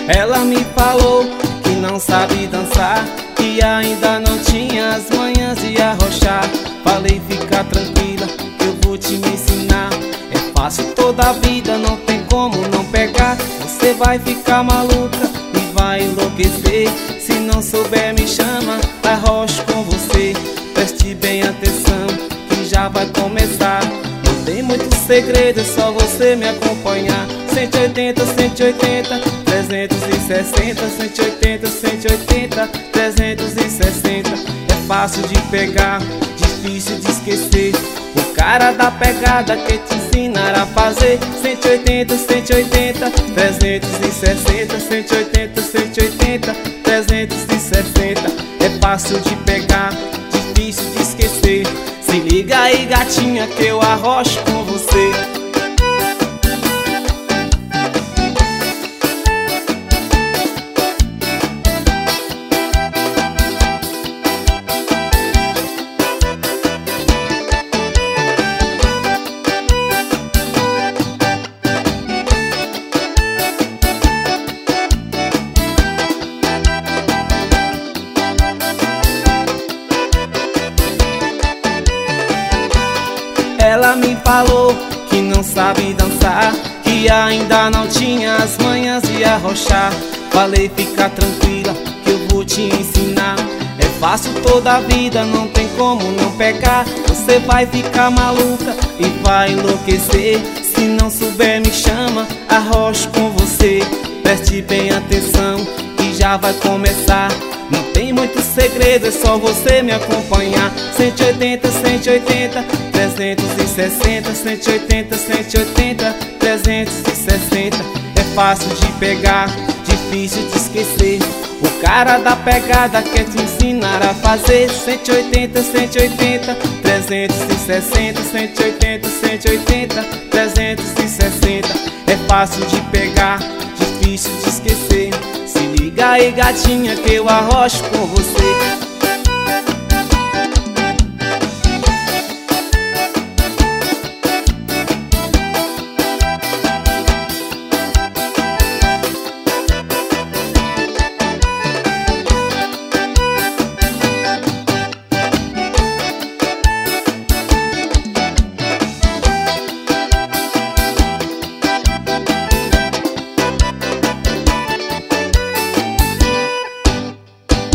Ela me falou que não sabe dançar, que ainda não tinha as manhas de arrochar. Falei, fica tranquila, que eu vou te ensinar. É fácil toda a vida, não tem como não pegar. Você vai ficar maluca e vai enlouquecer. Se não souber me chama, arrocho com você. Preste bem atenção, que já vai começar. Não tem muito segredo, é só você me acompanhar. 180, 180, 360, 180, 180, 360. É fácil de pegar, difícil de esquecer. O cara da pegada que te ensinará a fazer. 180, 180, 360, 180, 180, 360. É fácil de pegar, difícil de esquecer. Se liga aí, gatinha, que eu arrocho com você. Ela me falou que não sabe dançar, que ainda não tinha as manhas de arrochar. Falei, fica tranquila, que eu vou te ensinar. É fácil toda a vida, não tem como não pegar. Você vai ficar maluca e vai enlouquecer. Se não souber me chama, arrocho com você. Preste bem atenção, que já vai começar. Não tem muito segredo, é só você me acompanhar. 180, 180, 360, 180, 180, 360. É fácil de pegar, difícil de esquecer. O cara da pegada quer te ensinar a fazer. 180, 180, 360, 180, 180, 360. É fácil de pegar, difícil de esquecer. Se liga aí, gatinha, que eu arrocho com você.